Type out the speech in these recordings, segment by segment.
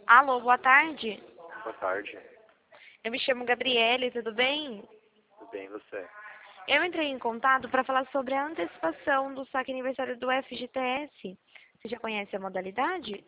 Alô, boa tarde. Boa tarde. Eu me chamo Gabriele, tudo bem? Tudo bem, você? Eu entrei em contato para falar sobre a antecipação do saque aniversário do FGTS. Você já conhece a modalidade?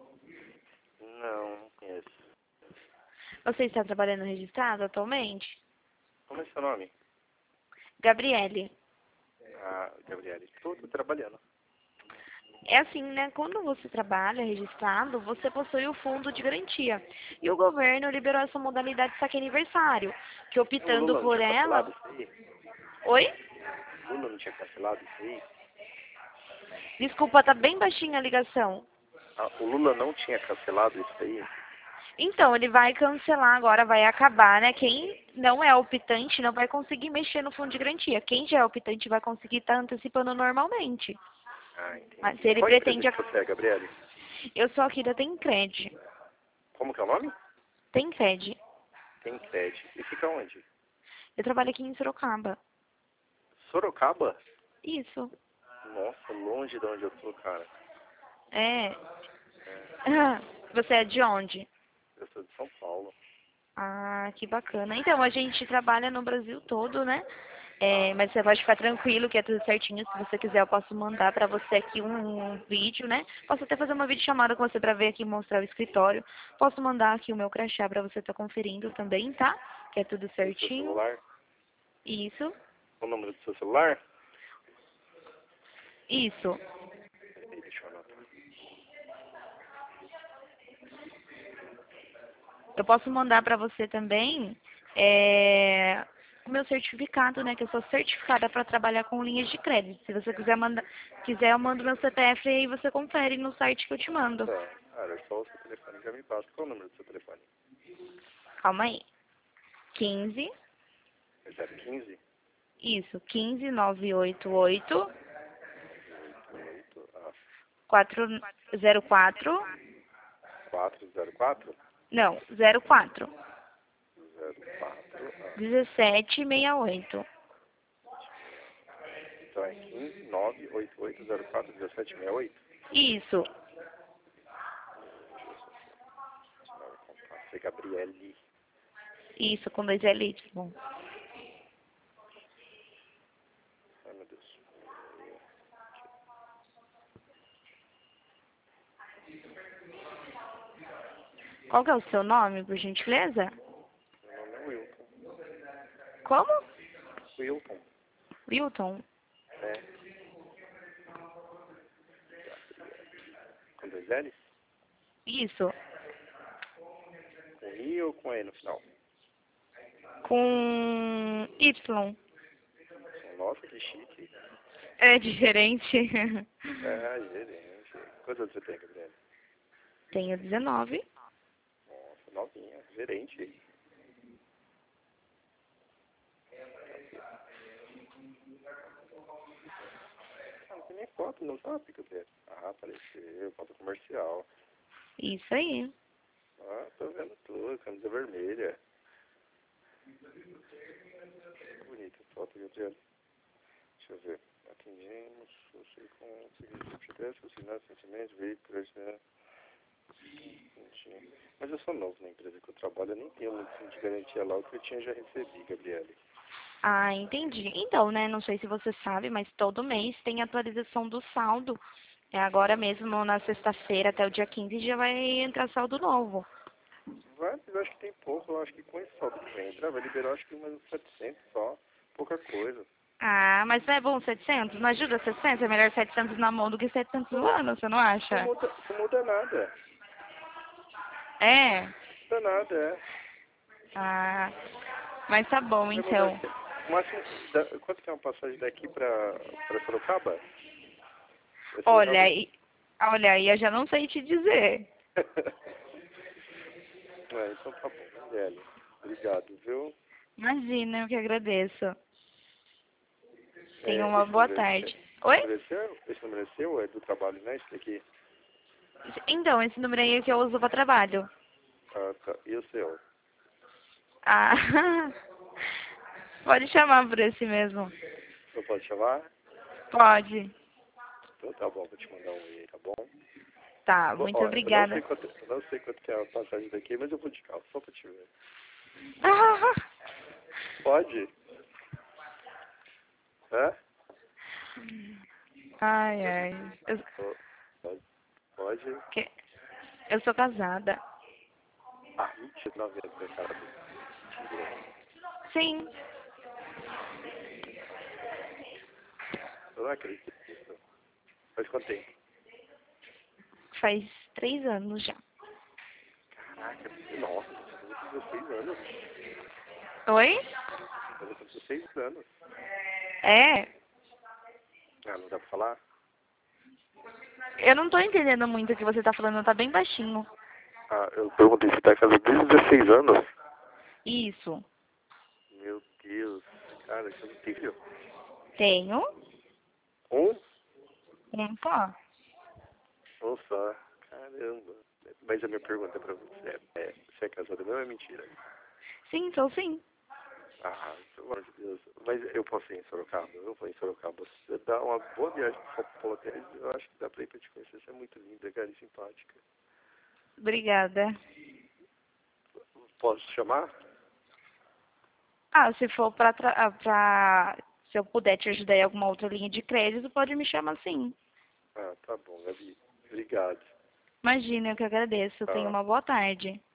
Não conheço. Você está trabalhando registrado atualmente? Como é seu nome? Gabriele. Ah, Gabriele. Estou trabalhando. É assim, né? Quando você trabalha registrado, você possui o fundo de garantia. E o governo liberou essa modalidade de saque aniversário, que O optando Lula não por tinha cancelado ela... isso aí? Oi? O Lula não tinha cancelado isso aí? Desculpa, tá bem baixinha a ligação. Ah, o Lula não tinha cancelado isso aí? Então, ele vai cancelar agora, vai acabar, né? Quem não é optante não vai conseguir mexer no fundo de garantia. Quem já é optante vai conseguir estar antecipando normalmente. Ah, Mas entendi. se ele Qual empresa pretende... que você é, Gabriele? Eu sou aqui da Tencred. Como que é o nome? Tencred. Tem crédito. E fica onde? Eu trabalho aqui em Sorocaba. Sorocaba? Isso. Nossa, longe de onde eu tô, cara. É. É, Você é de onde? eu sou de São Paulo. Ah, que bacana. Então, a gente trabalha no Brasil todo, né? É, mas você pode ficar tranquilo que é tudo certinho. Se você quiser, eu posso mandar pra você aqui um vídeo, né? Posso até fazer uma videochamada com você pra ver aqui, mostrar o escritório. Posso mandar aqui o meu crachá pra você estar conferindo também, tá? Que é tudo E o seu certinho. celular? Isso. O número do seu celular? Isso. Peraí, deixa eu anotar. Eu posso mandar pra você também o meu certificado, né? Que eu sou certificada para trabalhar com linhas de crédito. Se você quiser, eu mando meu CPF e aí você confere no site que eu te mando. Tá. Cara, só o seu telefone já me passa. Qual é o número do seu telefone? Calma aí. 15, É 015? isso, 15 988 88, 404, 404? não, 04 04, 1768. então é 15 988 04 1768. Isso, Você, Gabriele. isso, com dois L's. Bom. Ai, meu Deus. Qual que é o seu nome, por gentileza? Meu nome é Wilton. Como? Wilton. Wilton. É. Com dois L's? Isso. Com I ou com E no final? Com Y. Nossa, que chique. É diferente. É, gerente. Quantos anos você tem, Gabriele? Tenho 19. Nossa, novinha. Gerente. Ah, não tem nem foto no zap, Gabriele. Ah, apareceu. Foto comercial. Isso aí. Ah, tô vendo tudo. Camisa vermelha. Bonita foto, Gabriele. Deixa eu ver. Atendemos, você com o serviço de FGTS, assinado sentimentos, veículos, né? Entendi. Mas eu sou novo na empresa que eu trabalho, eu nem tenho muito fundo de garantia lá, o que eu tinha já recebi, Gabriele. Ah, entendi. Então, né, não sei se você sabe, mas todo mês tem atualização do saldo. É agora mesmo, na sexta-feira, até o dia 15, já vai entrar saldo novo. Vai, mas eu acho que tem pouco, eu acho que com esse saldo que vai entrar, vai liberar acho que mais uns 700 só, pouca coisa. Ah, mas não é bom 700? Não ajuda 600? É melhor 700 na mão do que 700 no ano, você não acha? Não muda nada, É? não muda nada, é. Ah, mas tá bom, Vai mudar, então. o máximo, quanto que é uma passagem daqui pra Sorocaba? Vai ser Olha, realmente... olha aí, eu já não sei te dizer. É, então tá bom, Gabriele. Obrigado, viu? Imagina, eu que agradeço. Tenha É, uma boa tarde. Oi? esse número é seu, é do trabalho, né? Esse daqui. Então, esse número aí é que eu uso para trabalho. Ah, tá. E o seu? Ah, pode chamar por esse mesmo. Eu posso chamar? Pode. Então tá bom, vou te mandar um e-mail, tá bom? Tá, muito obrigada. Eu não sei quanto que é a passagem daqui, mas eu vou de carro, só pra te ver. Ah, Pode? É? ai, ai. Pode? Eu sou casada. Ah, 29 anos, né, cara? Mentira. Sim. Eu não acredito nisso. Faz quanto tempo? Faz 3 anos já. Caraca, nossa, eu tô com 16 anos. Oi? Eu tô com 16 anos. É? Ah, não dá pra falar? Eu não tô entendendo muito o que você tá falando, tá bem baixinho. Ah, eu perguntei se tá casado desde 16 anos. Isso. Meu Deus. Cara, você não tem filho? Tenho Um? um só. Um só. Caramba. Mas a minha pergunta pra você você é casada mesmo ou é mentira? Sim, sou sim. Ah, pelo amor de Deus. Mas eu posso ir em Sorocaba? Eu vou em Sorocaba. Você dá uma boa viagem pro Hotel. Eu acho que dá pra ir pra te conhecer. Você é muito linda, cara, e simpática. Obrigada. Posso chamar? Ah, se for se eu puder te ajudar em alguma outra linha de crédito, pode me chamar sim. Ah, tá bom, Gabi. Obrigado. Imagina, eu que agradeço. Tenha Tá. uma boa tarde.